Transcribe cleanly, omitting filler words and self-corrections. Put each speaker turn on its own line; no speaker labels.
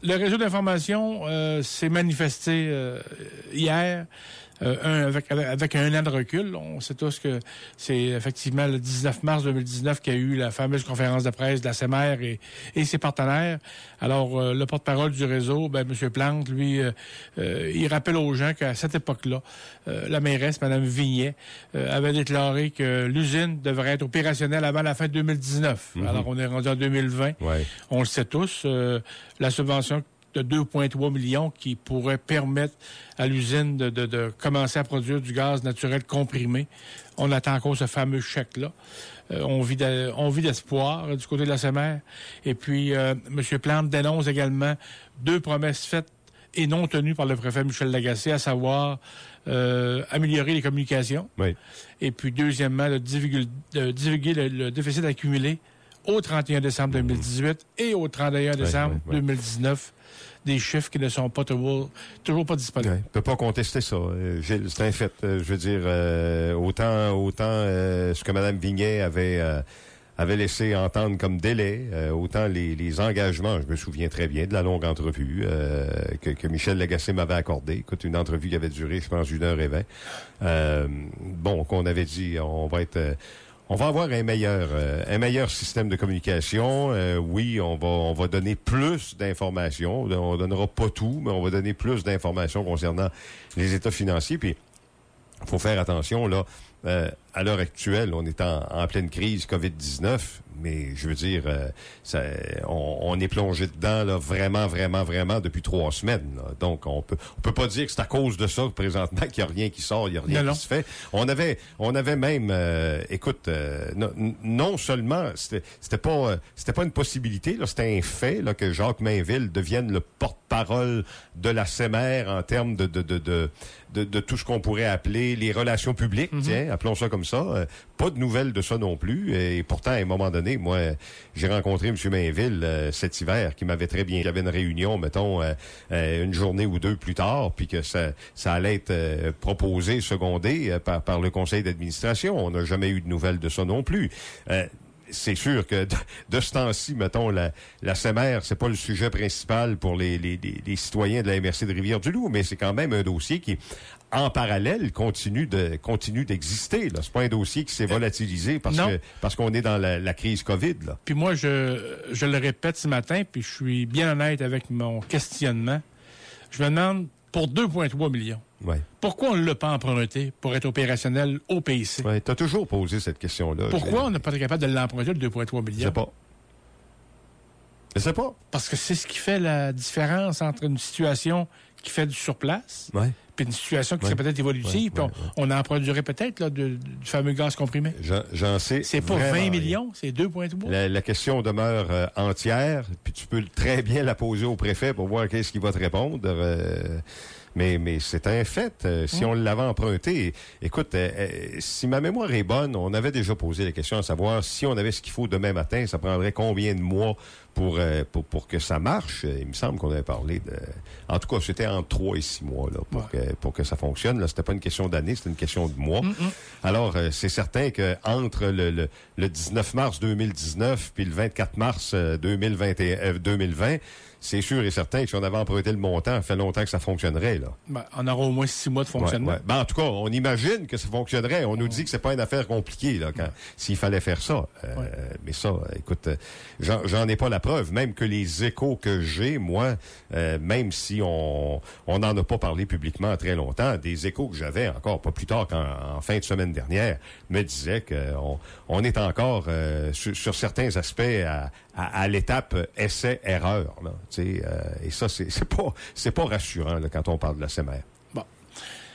Le réseau d'information s'est manifesté hier avec un an de recul. On sait tous que c'est effectivement le 19 mars 2019 qu'il y a eu la fameuse conférence de presse de la SEMER et ses partenaires. Alors, le porte-parole du réseau, M. Plante, lui, il rappelle aux gens qu'à cette époque-là, la mairesse, Mme Vignet, avait déclaré que l'usine devrait être opérationnelle avant la fin de 2019. Mm-hmm. Alors, on est rendu en 2020.
Ouais.
On le sait tous, la subvention de 2,3 millions qui pourrait permettre à l'usine de commencer à produire du gaz naturel comprimé. On attend encore ce fameux chèque-là. On vit d'espoir du côté de la SEMER. Et puis, M. Plante dénonce également 2 promesses faites et non tenues par le préfet Michel Lagacé, à savoir améliorer les communications.
Oui.
Et puis, deuxièmement, de divulguer le déficit accumulé au 31 décembre 2018 et au 31 décembre 2019. Des chiffres qui ne sont pas toujours pas disponibles.
On ne peut pas contester ça, Gilles. C'est un fait. Je veux dire, autant ce que Mme Vignet avait laissé entendre comme délai, autant les engagements, je me souviens très bien de la longue entrevue que Michel Lagacé m'avait accordée. Écoute, une entrevue qui avait duré, je pense, 1h20. Qu'on avait dit, on va avoir un meilleur système de communication. Oui, on va donner plus d'informations. On donnera pas tout, mais on va donner plus d'informations concernant les états financiers. Puis, faut faire attention, là. À l'heure actuelle, on est en pleine crise COVID-19, mais je veux dire, on est plongé dedans là vraiment depuis 3 semaines. Là. Donc on peut pas dire que c'est à cause de ça présentement qu'il y a rien qui sort, il y a rien qui se fait. On avait même, non seulement c'était pas une possibilité, là, c'était un fait là que Jacques Mainville devienne le porte-parole de la SEMER en termes de tout ce qu'on pourrait appeler les relations publiques, tiens, appelons ça comme ça. Pas de nouvelles de ça non plus. Et pourtant, à un moment donné, moi, j'ai rencontré M. Mainville cet hiver, qui m'avait très bien... Il y avait une réunion, mettons, une journée ou 2 plus tard, puis que ça allait être proposé, secondé par le conseil d'administration. On n'a jamais eu de nouvelles de ça non plus. C'est sûr que de ce temps-ci, mettons, la SEMER, c'est pas le sujet principal pour les citoyens de la MRC de Rivière-du-Loup, mais c'est quand même un dossier qui, en parallèle, continue d'exister. Là, c'est pas un dossier qui s'est volatilisé parce qu'on est dans la crise COVID. Là.
Puis moi, je le répète ce matin, puis je suis bien honnête avec mon questionnement. Je me demande, pour 2,3 millions,
ouais.
Pourquoi on ne l'a pas emprunté pour être opérationnel au PIC?
Oui, tu as toujours posé cette question-là.
Pourquoi on n'a pas été capable de l'emprunter, le 2,3 millions?
Je sais pas.
Parce que c'est ce qui fait la différence entre une situation qui fait du surplace, puis une situation qui serait peut-être évolutive, puis on en produirait peut-être là, du fameux gaz comprimé.
J'en sais.
C'est pas 20 millions, c'est 2,3.
La question demeure entière, puis tu peux très bien la poser au préfet pour voir qu'est-ce qu'il va te répondre. Mais c'est un fait. Si on l'avait emprunté, écoute, si ma mémoire est bonne, on avait déjà posé la question à savoir si on avait ce qu'il faut demain matin, ça prendrait combien de mois pour que ça marche. Il me semble qu'on avait parlé de... En tout cas, c'était entre 3 et 6 mois là, pour que ça fonctionne. Là, c'était pas une question d'année, c'était une question de mois. Alors, c'est certain que entre le 19 mars 2019 puis le 24 mars 2020, c'est sûr et certain que si on avait emprunté le montant, ça fait longtemps que ça fonctionnerait, là.
On aura au moins 6 mois de fonctionnement.
Ouais. En tout cas, on imagine que ça fonctionnerait. On nous dit que c'est pas une affaire compliquée, là, s'il fallait faire ça. Mais ça, écoute, j'en ai pas la preuve. Même que les échos que j'ai, moi, même si on n'en a pas parlé publiquement très longtemps, des échos que j'avais encore pas plus tard qu'en fin de semaine dernière, me disaient qu'on est encore sur certains aspects à l'étape essai-erreur, là. Et ça, c'est pas rassurant là, quand on parle de la SEMER.
Bon.